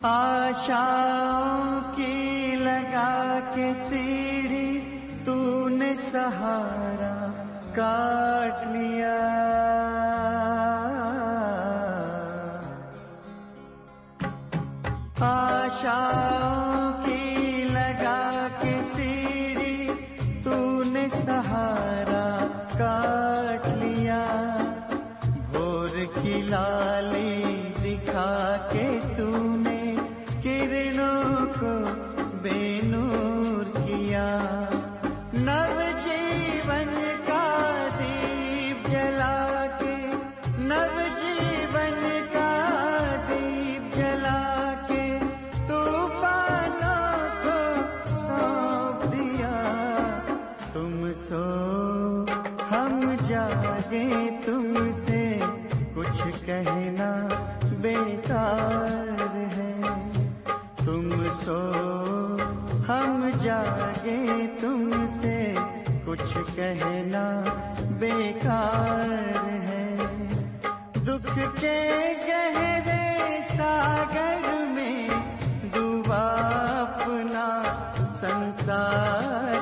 आशाओं की लगा के सीढ़ी तूने सहारा काट लिया। आशाओं की लगा के सीढ़ी तूने सहारा काट लिया। भोर की लाली दिखा के तूने किरणों को बेनूर किया। नव जीवन का दीप जला के, नव जीवन का दीप जला के तूफानों को सौंप दिया। तुम सो हम जागे, तुमसे कुछ कहना बेकार है। तुम सो हम जागे, तुमसे कुछ कहना बेकार है। दुख के गहरे सागर में डूबा अपना संसार